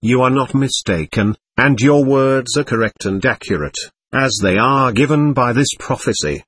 you are not mistaken, and your words are correct and accurate, as they are given by this prophecy.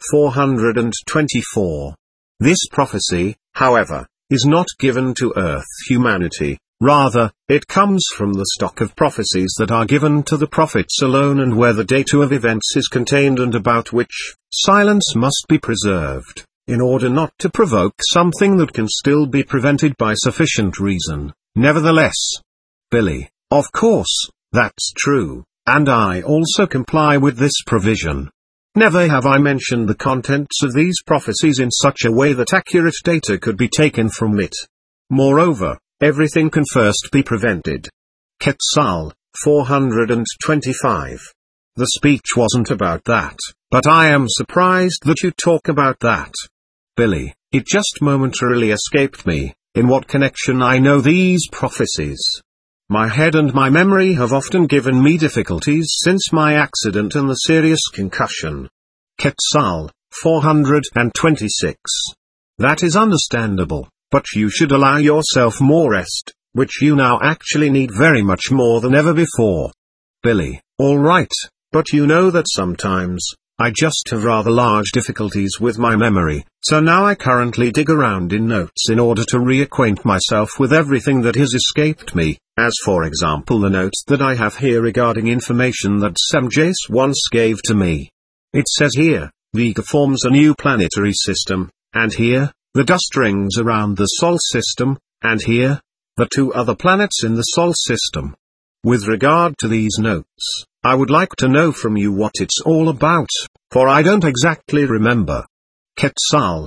424. This prophecy, however, is not given to earth humanity, rather, it comes from the stock of prophecies that are given to the prophets alone, and where the data of events is contained and about which silence must be preserved, in order not to provoke something that can still be prevented by sufficient reason. Nevertheless, Billy, of course, that's true, and I also comply with this provision. Never have I mentioned the contents of these prophecies in such a way that accurate data could be taken from it. Moreover, everything can first be prevented. Quetzal, 425. The speech wasn't about that, but I am surprised that you talk about that. Billy, it just momentarily escaped me, in what connection I know these prophecies. My head and my memory have often given me difficulties since my accident and the serious concussion. Quetzal, 426. That is understandable, but you should allow yourself more rest, which you now actually need very much more than ever before. Billy, all right, but you know that sometimes, I just have rather large difficulties with my memory, so now I currently dig around in notes in order to reacquaint myself with everything that has escaped me, as for example the notes that I have here regarding information that Samjace once gave to me. It says here, Vega forms a new planetary system, and here, the dust rings around the Sol system, and here, the two other planets in the Sol system. With regard to these notes, I would like to know from you what it's all about, for I don't exactly remember. Quetzal,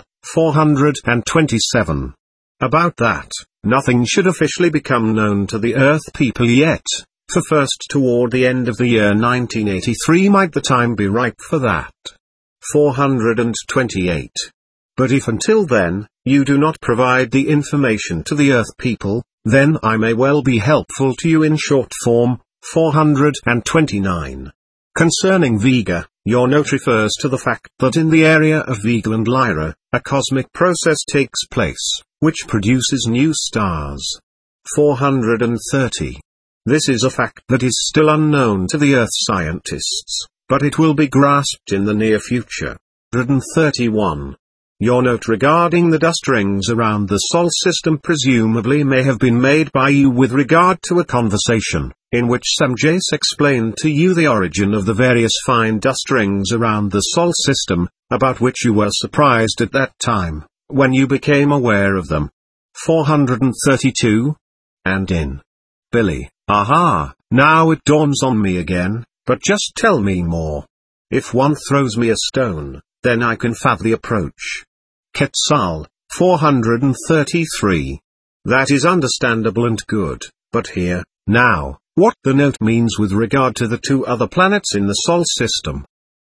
427. About that, nothing should officially become known to the Earth people yet, for first toward the end of the year 1983 might the time be ripe for that. 428. But if until then, you do not provide the information to the Earth people, then I may well be helpful to you in short form. 429. Concerning Vega, your note refers to the fact that in the area of Vega and Lyra, a cosmic process takes place, which produces new stars. 430. This is a fact that is still unknown to the Earth scientists, but it will be grasped in the near future. 431. Your note regarding the dust rings around the Sol system presumably may have been made by you with regard to a conversation, in which Samjace explained to you the origin of the various fine dust rings around the Sol system, about which you were surprised at that time, when you became aware of them. 432. And in. Billy, aha, now it dawns on me again, but just tell me more. If one throws me a stone, then I can fathom the approach. Quetzal, 433. That is understandable and good, but here, now, what the note means with regard to the two other planets in the Sol system.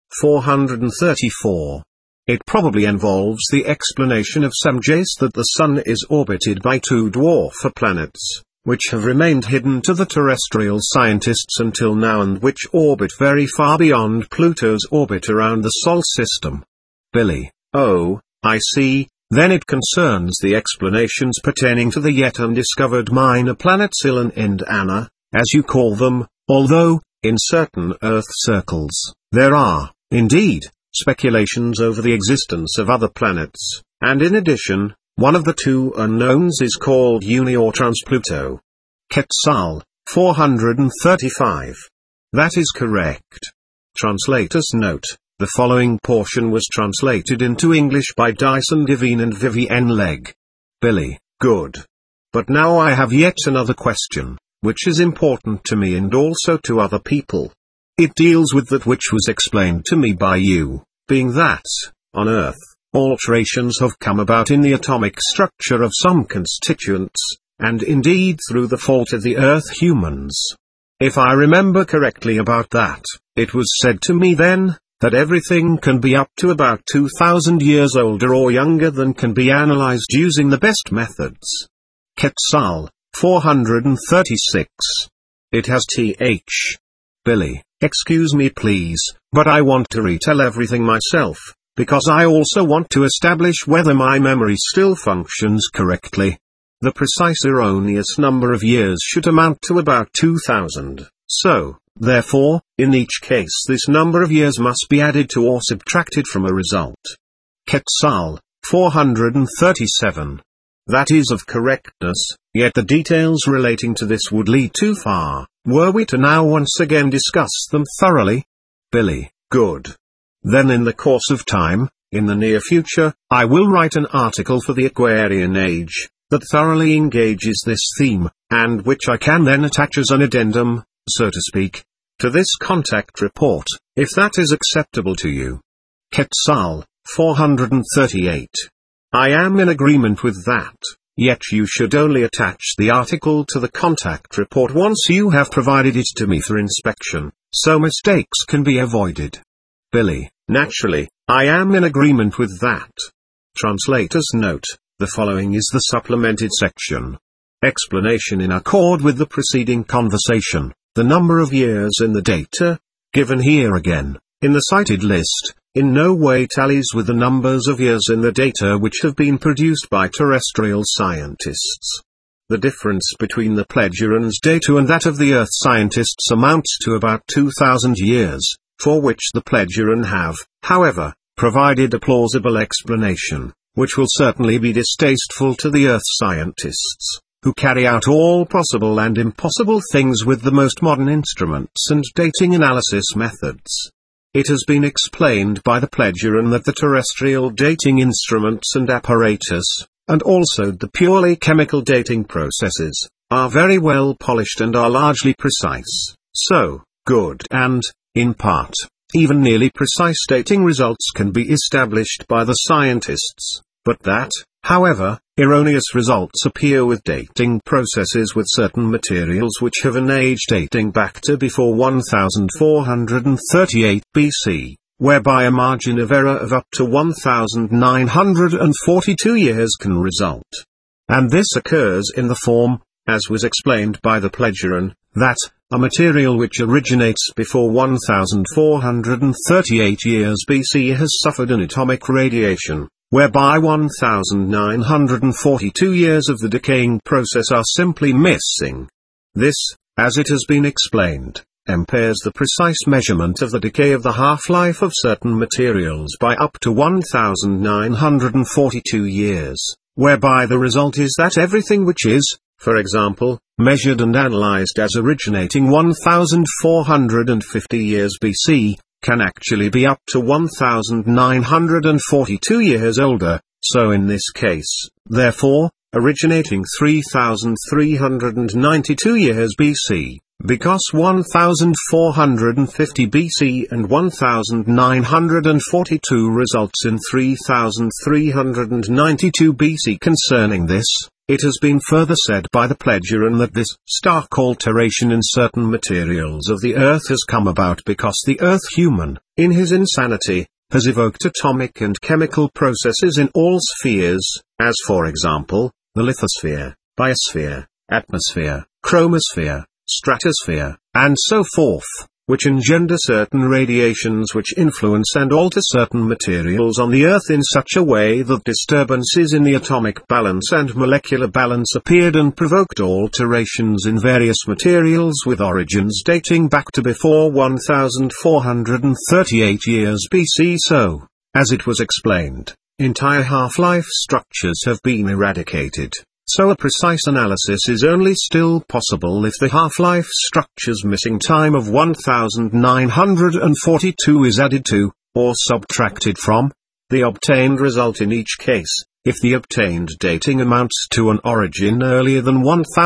434. It probably involves the explanation of Samjace that the Sun is orbited by two dwarf planets, which have remained hidden to the terrestrial scientists until now and which orbit very far beyond Pluto's orbit around the Sol system. Billy, oh, I see, then it concerns the explanations pertaining to the yet undiscovered minor planets Ilan and Anna, as you call them, although, in certain Earth circles, there are, indeed, speculations over the existence of other planets, and in addition, one of the two unknowns is called Uni or Transpluto. Quetzal, 435. That is correct. Translator's note. The following portion was translated into English by Dyson Devine and Vivienne Legge. Billy, good. But now I have yet another question, which is important to me and also to other people. It deals with that which was explained to me by you, being that, on Earth, alterations have come about in the atomic structure of some constituents, and indeed through the fault of the Earth humans. If I remember correctly about that, it was said to me then, that everything can be up to about 2,000 years older or younger than can be analyzed using the best methods. Quetzal, 436. It has th. Billy, excuse me please, but I want to retell everything myself, because I also want to establish whether my memory still functions correctly. the precise erroneous number of years should amount to about 2000. So, therefore, in each case this number of years must be added to or subtracted from a result. Quetzal, 437. That is of correctness, yet the details relating to this would lead too far, were we to now once again discuss them thoroughly. Billy, good. Then in the course of time, in the near future, I will write an article for the Aquarian Age, that thoroughly engages this theme, and which I can then attach as an addendum, so to speak, to this contact report, if that is acceptable to you. Quetzal, 438. I am in agreement with that, yet you should only attach the article to the contact report once you have provided it to me for inspection, so mistakes can be avoided. Billy, naturally, I am in agreement with that. Translator's note, the following is the supplemented section. Explanation in accord with the preceding conversation, the number of years in the data, given here again, in the cited list, in no way tallies with the numbers of years in the data which have been produced by terrestrial scientists. The difference between the Pledgeran's data and that of the Earth scientists amounts to about 2000 years, for which the Pledgeran have, however, provided a plausible explanation, which will certainly be distasteful to the Earth scientists, who carry out all possible and impossible things with the most modern instruments and dating analysis methods. It has been explained by the Pledgeran that the terrestrial dating instruments and apparatus, and also the purely chemical dating processes, are very well polished and are largely precise, so, good and, in part, even nearly precise dating results can be established by the scientists, but that, however, erroneous results appear with dating processes with certain materials which have an age dating back to before 1438 BC, whereby a margin of error of up to 1942 years can result. And this occurs in the form, as was explained by the Pledgeran, that a material which originates before 1438 years BC has suffered an atomic radiation, whereby 1942 years of the decaying process are simply missing. This, as it has been explained, impairs the precise measurement of the decay of the half-life of certain materials by up to 1942 years, whereby the result is that everything which is, for example, measured and analyzed as originating 1450 years BC, can actually be up to 1942 years older, so in this case, therefore, originating 3392 years BC, because 1450 BC and 1942 results in 3392 BC. Concerning this, it has been further said by the Pledgeran that this stark alteration in certain materials of the Earth has come about because the Earth human, in his insanity, has evoked atomic and chemical processes in all spheres, as for example, the lithosphere, biosphere, atmosphere, chromosphere, stratosphere, and so forth, which engender certain radiations which influence and alter certain materials on the Earth in such a way that disturbances in the atomic balance and molecular balance appeared and provoked alterations in various materials with origins dating back to before 1438 years BC. So, as it was explained, entire half-life structures have been eradicated. So a precise analysis is only still possible if the half-life structure's missing time of 1942 is added to, or subtracted from, the obtained result in each case, if the obtained dating amounts to an origin earlier than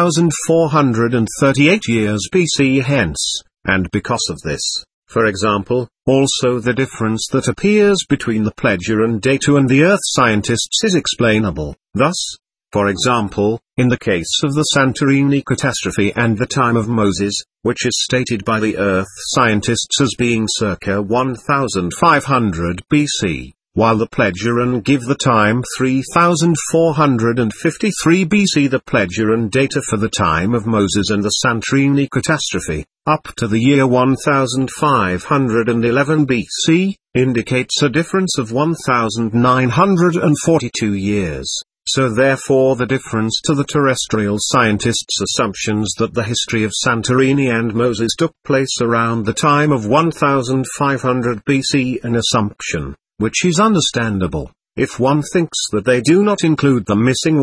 1438 years BC hence, and because of this, for example, also the difference that appears between the Pledgeran data and the Earth scientists is explainable. Thus, for example, in the case of the Santorini catastrophe and the time of Moses, which is stated by the Earth scientists as being circa 1500 BC, while the Pledgeran give the time 3453 BC. The Pledgeran data for the time of Moses and the Santorini catastrophe, up to the year 1511 BC, indicates a difference of 1942 years. So therefore the difference to the terrestrial scientists' assumptions that the history of Santorini and Moses took place around the time of 1500 BC, an assumption, which is understandable, if one thinks that they do not include the missing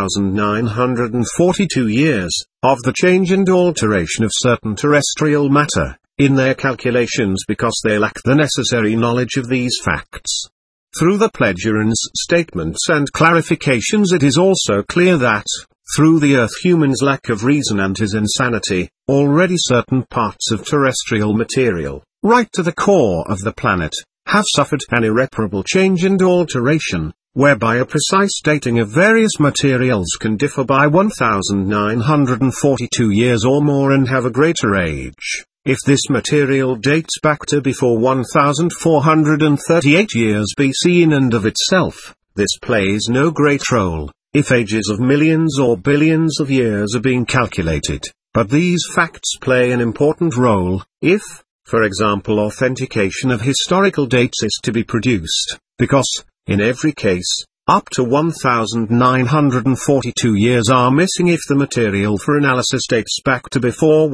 1942 years, of the change and alteration of certain terrestrial matter, in their calculations because they lack the necessary knowledge of these facts. Through the pledgerans' statements and clarifications it is also clear that, through the Earth human's lack of reason and his insanity, already certain parts of terrestrial material, right to the core of the planet, have suffered an irreparable change and alteration, whereby a precise dating of various materials can differ by 1942 years or more and have a greater age. If this material dates back to before 1438 years BC in and of itself, this plays no great role, if ages of millions or billions of years are being calculated, but these facts play an important role, if, for example, authentication of historical dates is to be produced, because, in every case, up to 1942 years are missing if the material for analysis dates back to before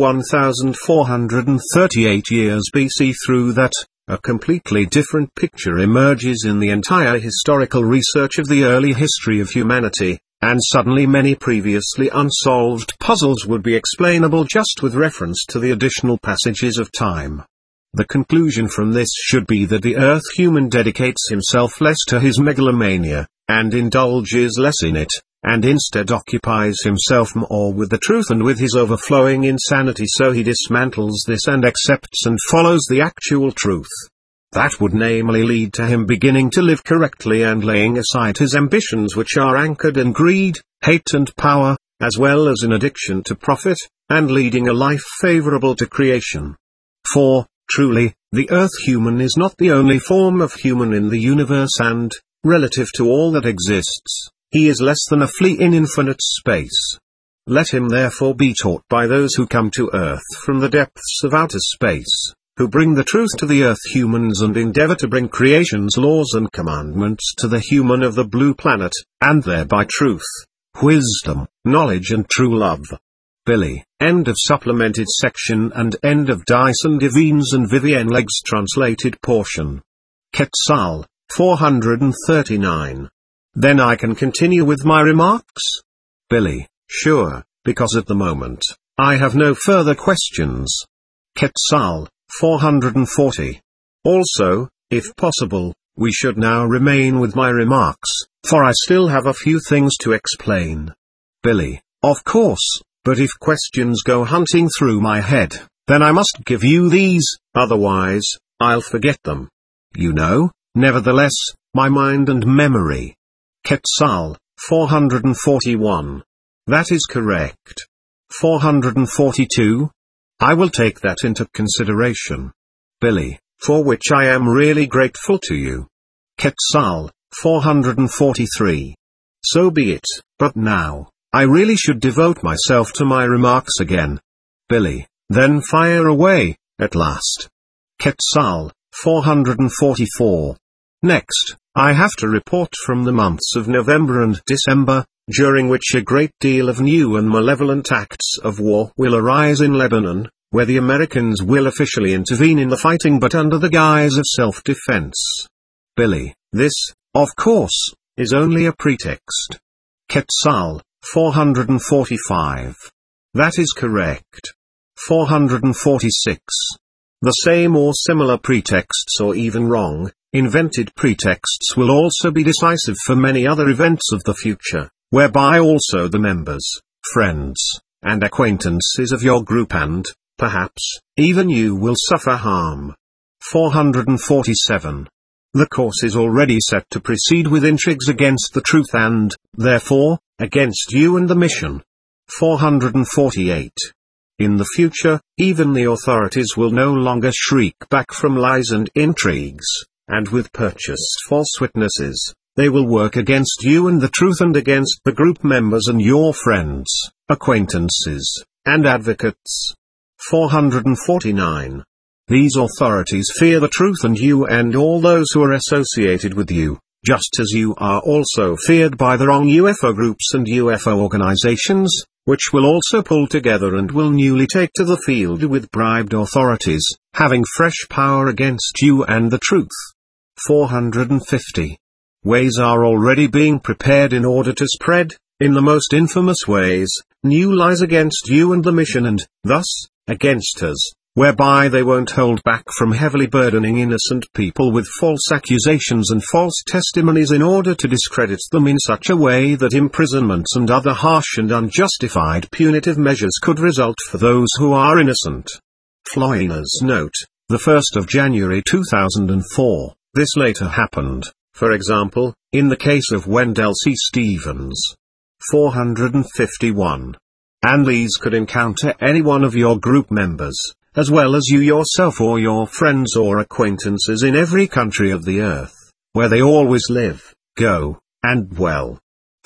1438 years BC. Through that, a completely different picture emerges in the entire historical research of the early history of humanity, and suddenly many previously unsolved puzzles would be explainable just with reference to the additional passages of time. The conclusion from this should be that the Earth human dedicates himself less to his megalomania, and indulges less in it, and instead occupies himself more with the truth and with his overflowing insanity, so he dismantles this and accepts and follows the actual truth. That would namely lead to him beginning to live correctly and laying aside his ambitions which are anchored in greed, hate and power, as well as in addiction to profit, and leading a life favorable to creation. For, truly, the Earth human is not the only form of human in the universe and, relative to all that exists, he is less than a flea in infinite space. Let him therefore be taught by those who come to Earth from the depths of outer space, who bring the truth to the Earth humans and endeavor to bring creation's laws and commandments to the human of the blue planet, and thereby truth, wisdom, knowledge and true love. Billy, end of supplemented section and end of Dyson Devines and Vivienne Legge's translated portion. Quetzal, 439. Then I can continue with my remarks? Billy, sure, because at the moment, I have no further questions. Quetzal, 440. Also, if possible, we should now remain with my remarks, for I still have a few things to explain. Billy, of course. But if questions go hunting through my head, then I must give you these, otherwise, I'll forget them. You know, nevertheless, my mind and memory. Quetzal, 441. That is correct. 442? I will take that into consideration. Billy, for which I am really grateful to you. Quetzal, 443. So be it, but now, I really should devote myself to my remarks again. Billy, then fire away, at last. Quetzal, 444. Next, I have to report from the months of November and December, during which a great deal of new and malevolent acts of war will arise in Lebanon, where the Americans will officially intervene in the fighting but under the guise of self-defense. Billy, this, of course, is only a pretext. Quetzal, 445. That is correct. 446. The same or similar pretexts or even wrong, invented pretexts will also be decisive for many other events of the future, whereby also the members, friends, and acquaintances of your group and, perhaps, even you will suffer harm. 447. The course is already set to proceed with intrigues against the truth and, therefore, against you and the mission. 448. In the future, even the authorities will no longer shriek back from lies and intrigues, and with purchased false witnesses, they will work against you and the truth and against the group members and your friends, acquaintances, and advocates. 449. These authorities fear the truth and you and all those who are associated with you, just as you are also feared by the wrong UFO groups and UFO organizations, which will also pull together and will newly take to the field with bribed authorities, having fresh power against you and the truth. 450. Ways are already being prepared in order to spread, in the most infamous ways, new lies against you and the mission and, thus, against us, whereby they won't hold back from heavily burdening innocent people with false accusations and false testimonies in order to discredit them in such a way that imprisonments and other harsh and unjustified punitive measures could result for those who are innocent. Floyner's note, the 1st of January 2004, this later happened, for example, in the case of Wendell C. Stevens. 451. And these could encounter any one of your group members, as well as you yourself or your friends or acquaintances in every country of the earth, where they always live, go, and dwell.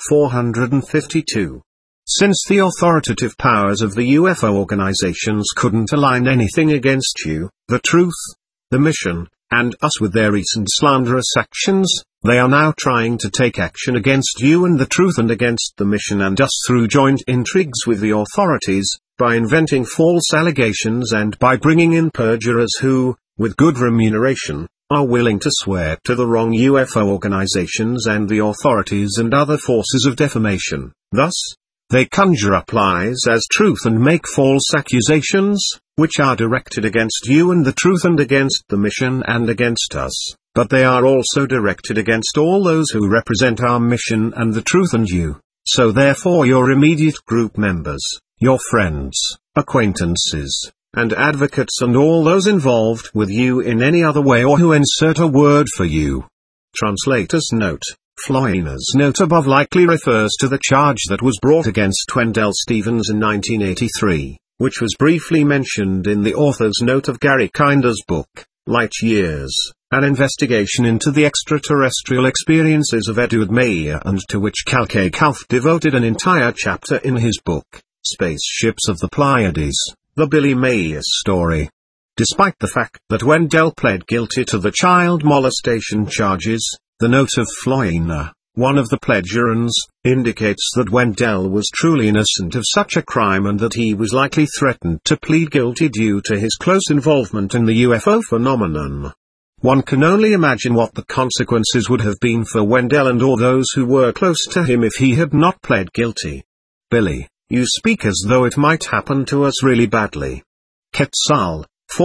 452. Since the authoritative powers of the UFO organizations couldn't align anything against you, the truth, the mission, and us with their recent slanderous actions, they are now trying to take action against you and the truth and against the mission and us through joint intrigues with the authorities, by inventing false allegations and by bringing in perjurers who, with good remuneration, are willing to swear to the wrong UFO organizations and the authorities and other forces of defamation. Thus, they conjure up lies as truth and make false accusations, which are directed against you and the truth and against the mission and against us, but they are also directed against all those who represent our mission and the truth and you, so therefore your immediate group members, your friends, acquaintances, and advocates and all those involved with you in any other way or who insert a word for you. Translator's note. Floyner's note above likely refers to the charge that was brought against Wendell Stevens in 1983, which was briefly mentioned in the author's note of Gary Kinder's book, Light Years, an investigation into the extraterrestrial experiences of Edward Meyer and to which Cal K. Kalf devoted an entire chapter in his book, Spaceships of the Pleiades, The Billy Mayer Story. Despite the fact that Wendell pled guilty to the child molestation charges, the note of Floyner, one of the pledgerans, indicates that Wendell was truly innocent of such a crime and that he was likely threatened to plead guilty due to his close involvement in the UFO phenomenon. One can only imagine what the consequences would have been for Wendell and all those who were close to him if he had not pled guilty. Billy, you speak as though it might happen to us really badly. Quetzal,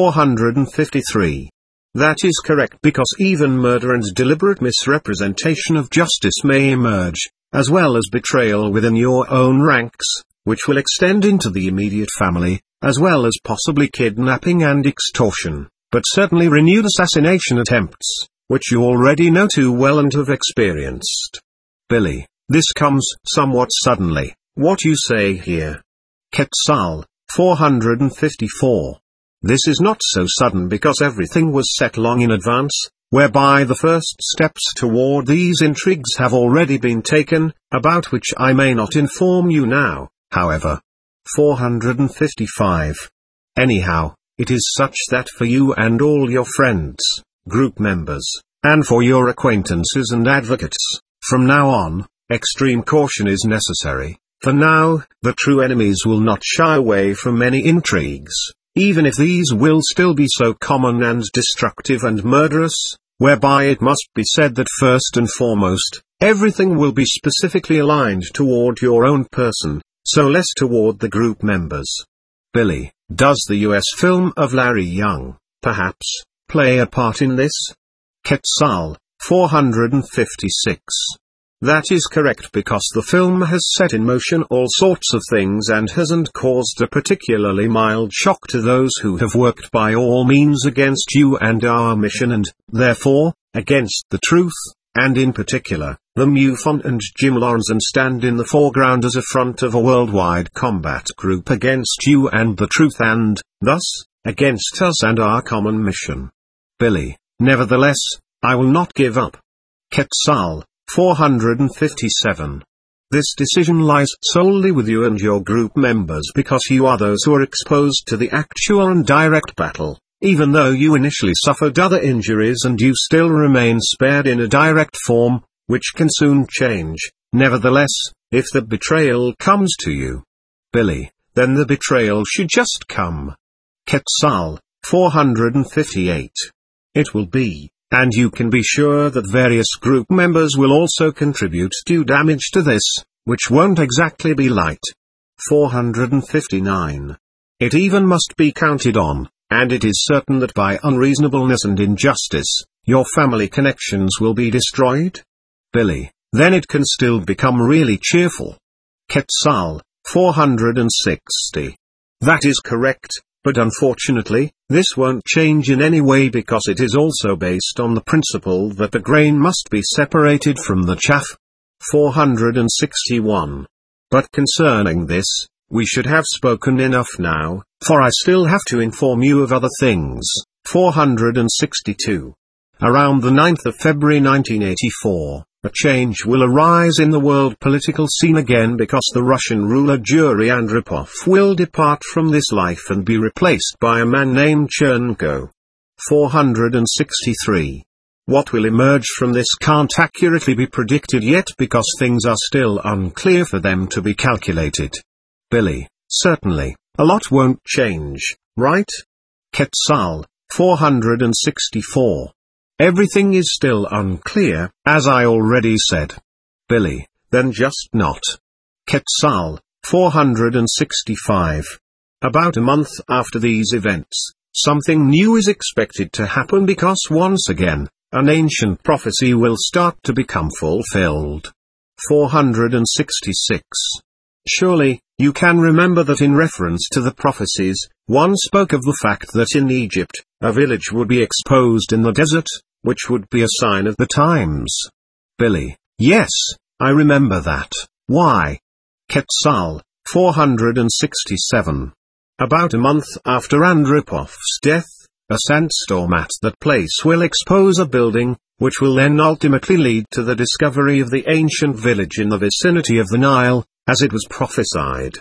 453. That is correct because even murder and deliberate misrepresentation of justice may emerge, as well as betrayal within your own ranks, which will extend into the immediate family, as well as possibly kidnapping and extortion, but certainly renewed assassination attempts, which you already know too well and have experienced. Billy, this comes somewhat suddenly, what you say here. Quetzal, 454. This is not so sudden because everything was set long in advance, whereby the first steps toward these intrigues have already been taken, about which I may not inform you now, however. 455. Anyhow, it is such that for you and all your friends, group members, and for your acquaintances and advocates, from now on, extreme caution is necessary, for now, the true enemies will not shy away from any intrigues. Even if these will still be so common and destructive and murderous, whereby it must be said that first and foremost, everything will be specifically aligned toward your own person, so less toward the group members. Billy, does the US film of Larry Young, perhaps, play a part in this? Quetzal, 456. That is correct because the film has set in motion all sorts of things and hasn't caused a particularly mild shock to those who have worked by all means against you and our mission and, therefore, against the truth, and in particular, the MUFON and Jim Lawrence and stand in the foreground as a front of a worldwide combat group against you and the truth and, thus, against us and our common mission. Billy, nevertheless, I will not give up. Quetzal, 457. This decision lies solely with you and your group members because you are those who are exposed to the actual and direct battle, even though you initially suffered other injuries and you still remain spared in a direct form, which can soon change. Nevertheless, if the betrayal comes to you, Billy, then the betrayal should just come. Quetzal, 458. It will be, and you can be sure that various group members will also contribute to damage to this, which won't exactly be light. 459. It even must be counted on, and it is certain that by unreasonableness and injustice, your family connections will be destroyed. Billy, then it can still become really cheerful. Quetzal, 460. That is correct, but unfortunately, this won't change in any way because it is also based on the principle that the grain must be separated from the chaff. 461. But concerning this, we should have spoken enough now, for I still have to inform you of other things. 462. Around the 9th of February 1984, a change will arise in the world political scene again because the Russian ruler Yuri Andropov will depart from this life and be replaced by a man named Chernenko. 463. What will emerge from this can't accurately be predicted yet because things are still unclear for them to be calculated. Billy, certainly, a lot won't change, right? Quetzal, 464. Everything is still unclear, as I already said. Billy, then just not. Quetzal, 465. About a month after these events, something new is expected to happen because once again, an ancient prophecy will start to become fulfilled. 466. Surely, you can remember that in reference to the prophecies, one spoke of the fact that in Egypt, a village would be exposed in the desert, which would be a sign of the times. Billy, yes, I remember that. Why? Quetzal, 467. About a month after Andropov's death, a sandstorm at that place will expose a building, which will then ultimately lead to the discovery of the ancient village in the vicinity of the Nile, as it was prophesied.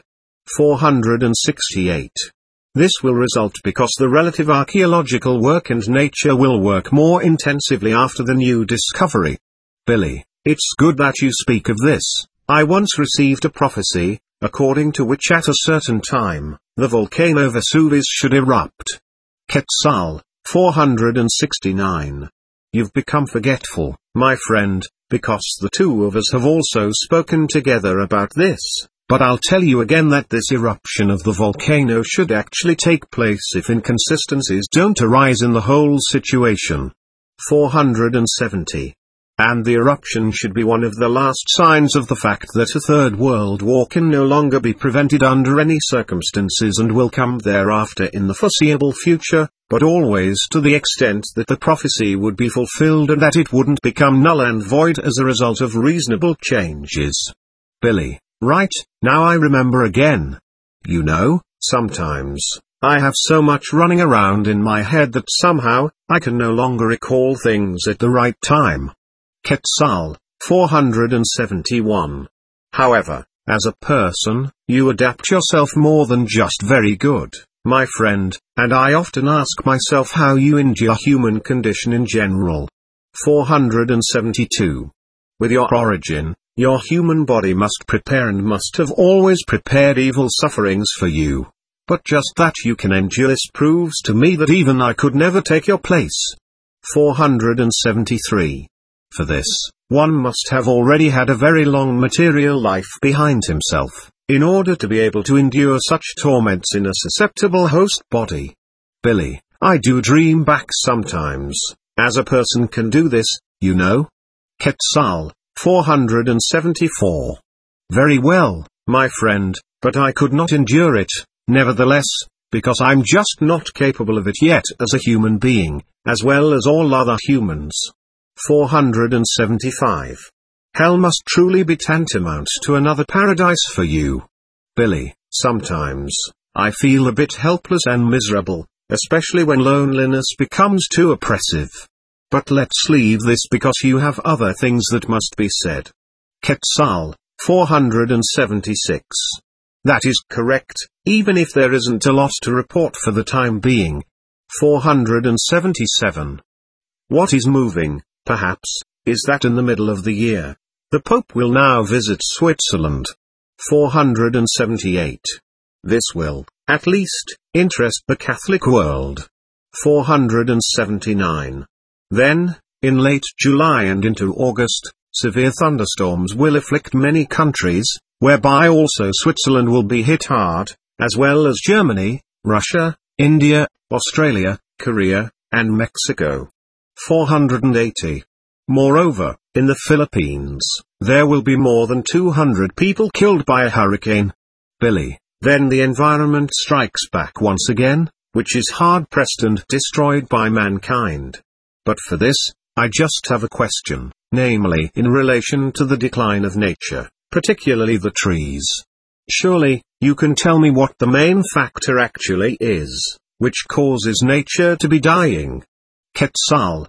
468. This will result because the relative archaeological work and nature will work more intensively after the new discovery. Billy, it's good that you speak of this. I once received a prophecy, according to which at a certain time, the volcano Vesuvius should erupt. Quetzal, 469. You've become forgetful, my friend, because the two of us have also spoken together about this, but I'll tell you again that this eruption of the volcano should actually take place if inconsistencies don't arise in the whole situation. 470. And the eruption should be one of the last signs of the fact that a third world war can no longer be prevented under any circumstances and will come thereafter in the foreseeable future, but always to the extent that the prophecy would be fulfilled and that it wouldn't become null and void as a result of reasonable changes. Billy, right, now I remember again. You know, sometimes, I have so much running around in my head that somehow, I can no longer recall things at the right time. Quetzal, 471. However, as a person, you adapt yourself more than just very good, my friend, and I often ask myself how you endure human condition in general. 472. With your origin, your human body must prepare and must have always prepared evil sufferings for you. But just that you can endure this proves to me that even I could never take your place. 473. For this, one must have already had a very long material life behind himself, in order to be able to endure such torments in a susceptible host body. Billy, I do dream back sometimes, as a person can do this, you know. Quetzal, 474. Very well, my friend, but I could not endure it, nevertheless, because I'm just not capable of it yet as a human being, as well as all other humans. 475. Hell must truly be tantamount to another paradise for you. Billy, sometimes, I feel a bit helpless and miserable, especially when loneliness becomes too oppressive. But let's leave this because you have other things that must be said. Quetzal, 476. That is correct, even if there isn't a lot to report for the time being. 477. What is moving, perhaps, is that in the middle of the year, the Pope will now visit Switzerland. 478. This will, at least, interest the Catholic world. 479. Then, in late July and into August, severe thunderstorms will afflict many countries, whereby also Switzerland will be hit hard, as well as Germany, Russia, India, Australia, Korea, and Mexico. 480. Moreover, in the Philippines, there will be more than 200 people killed by a hurricane. Billy, then the environment strikes back once again, which is hard-pressed and destroyed by mankind. But for this, I just have a question, namely in relation to the decline of nature, particularly the trees. Surely, you can tell me what the main factor actually is, which causes nature to be dying. Quetzal,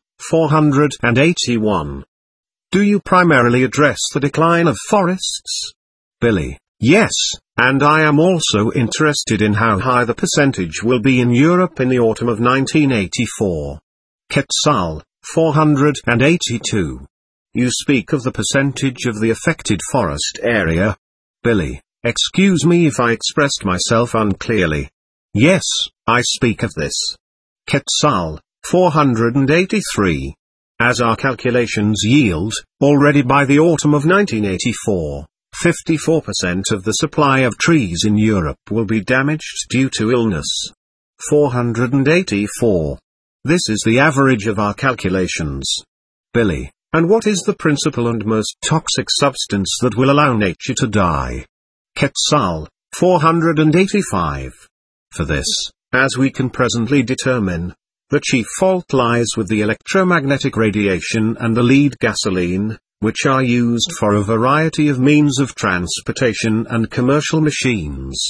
481. Do you primarily address the decline of forests? Billy, yes, and I am also interested in how high the percentage will be in Europe in the autumn of 1984. Quetzal, 482. You speak of the percentage of the affected forest area. Billy, excuse me if I expressed myself unclearly. Yes, I speak of this. Quetzal, 483. As our calculations yield, already by the autumn of 1984, 54% of the supply of trees in Europe will be damaged due to illness. 484. This is the average of our calculations. Billy, and what is the principal and most toxic substance that will allow nature to die? Quetzal, 485. For this, as we can presently determine, the chief fault lies with the electromagnetic radiation and the lead gasoline, which are used for a variety of means of transportation and commercial machines.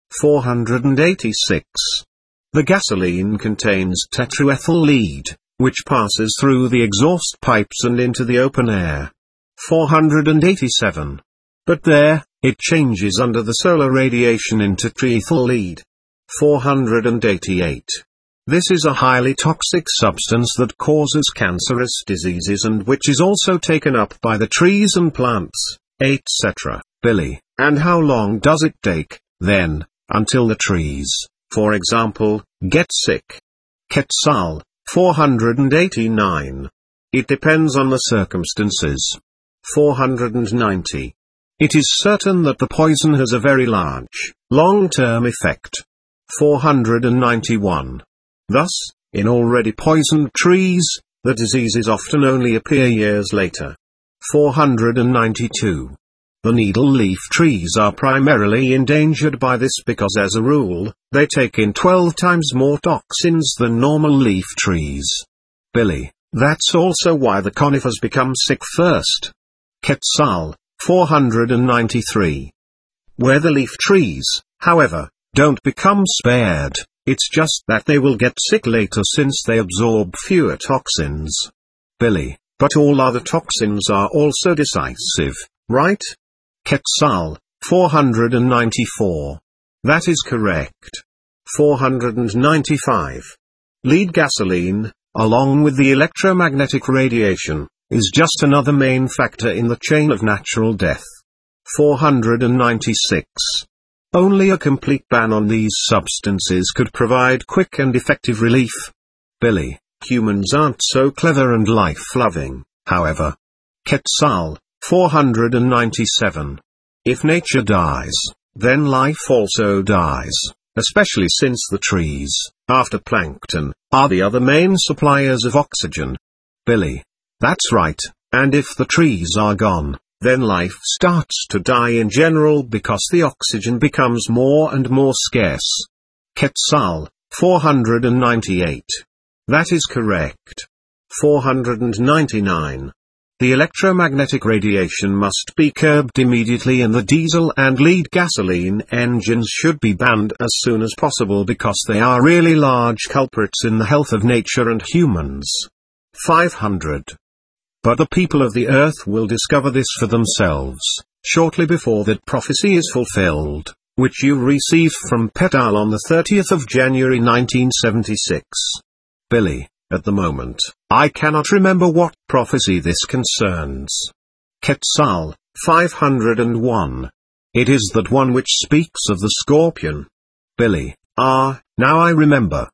486. The gasoline contains tetraethyl lead, which passes through the exhaust pipes and into the open air. 487. But there, it changes under the solar radiation into triethyl lead. 488. This is a highly toxic substance that causes cancerous diseases and which is also taken up by the trees and plants, etc. Billy, and how long does it take, then, until the trees, for example, get sick? Quetzal, 489. It depends on the circumstances. 490. It is certain that the poison has a very large, long-term effect. 491. Thus, in already poisoned trees, the diseases often only appear years later. 492. The needle-leaf trees are primarily endangered by this because as a rule, they take in 12 times more toxins than normal leaf trees. Billy, that's also why the conifers become sick first. Quetzal, 493. Where the leaf trees, however, don't become spared, it's just that they will get sick later since they absorb fewer toxins. Billy, but all other toxins are also decisive, right? Quetzal, 494. That is correct. 495. Lead gasoline, along with the electromagnetic radiation, is just another main factor in the chain of natural death. 496. Only a complete ban on these substances could provide quick and effective relief. Billy, humans aren't so clever and life-loving, however. Quetzal, 497. If nature dies, then life also dies, especially since the trees, after plankton, are the other main suppliers of oxygen. Billy, that's right, and if the trees are gone, then life starts to die in general because the oxygen becomes more and more scarce. Quetzal, 498. That is correct. 499. The electromagnetic radiation must be curbed immediately and the diesel and lead gasoline engines should be banned as soon as possible because they are really large culprits in the health of nature and humans. 500. But the people of the earth will discover this for themselves, shortly before that prophecy is fulfilled, which you received from Petal on the 30th of January 1976. Billy, At the moment, I cannot remember what prophecy this concerns. Quetzal, 501. It is that one which speaks of the scorpion. Billy, now I remember.